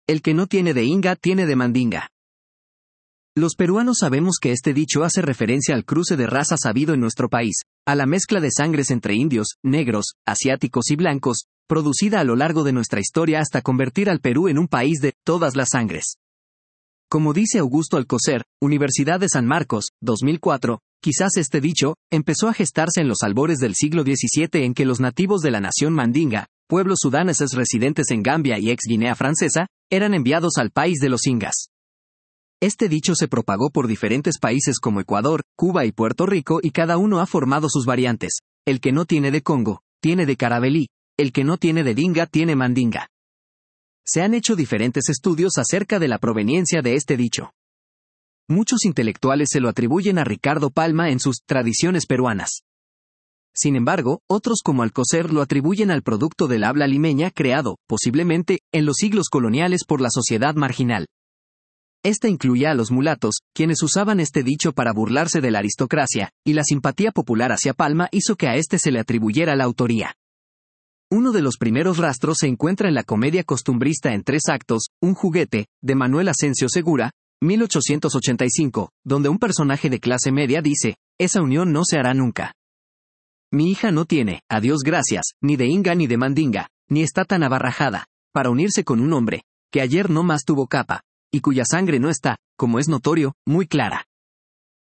el que no tiene de inga tiene de mandinga. Los peruanos sabemos que este dicho hace referencia al cruce de razas habido en nuestro país, a la mezcla de sangres entre indios, negros, asiáticos y blancos, producida a lo largo de nuestra historia hasta convertir al Perú en un país de todas las sangres. Como dice Augusto Alcocer, Universidad de San Marcos, 2004, quizás este dicho empezó a gestarse en los albores del siglo XVII en que los nativos de la nación mandinga, pueblos sudaneses residentes en Gambia y ex Guinea Francesa, eran enviados al país de los ingas. Este dicho se propagó por diferentes países como Ecuador, Cuba y Puerto Rico y cada uno ha formado sus variantes. El que no tiene de Congo, tiene de Carabelí, el que no tiene de dinga tiene mandinga. Se han hecho diferentes estudios acerca de la proveniencia de este dicho. Muchos intelectuales se lo atribuyen a Ricardo Palma en sus Tradiciones peruanas. Sin embargo, otros como Alcocer lo atribuyen al producto del habla limeña creado, posiblemente, en los siglos coloniales por la sociedad marginal. Esta incluía a los mulatos, quienes usaban este dicho para burlarse de la aristocracia, y la simpatía popular hacia Palma hizo que a este se le atribuyera la autoría. Uno de los primeros rastros se encuentra en la comedia costumbrista en 3 actos, Un juguete, de Manuel Asensio Segura, 1885, donde un personaje de clase media dice, esa unión no se hará nunca. Mi hija no tiene, a Dios gracias, ni de inga ni de mandinga, ni está tan abarrajada, para unirse con un hombre, que ayer no más tuvo capa, y cuya sangre no está, como es notorio, muy clara.